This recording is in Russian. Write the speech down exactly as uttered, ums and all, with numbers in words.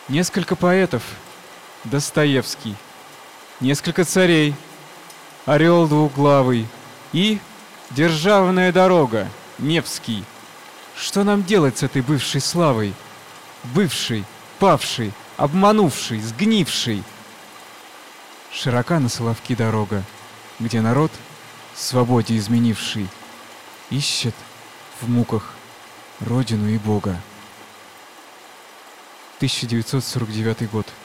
Несколько поэтов — Достоевский, несколько царей — Орел двуглавый и Державная дорога — Невский. Что нам делать с этой бывшей славой? Бывшей, павшей, обманувшей, сгнившей. Широка на Соловки дорога, где народ, свободе изменивший, ищет в муках родину и Бога. тысяча девятьсот сорок девятый год.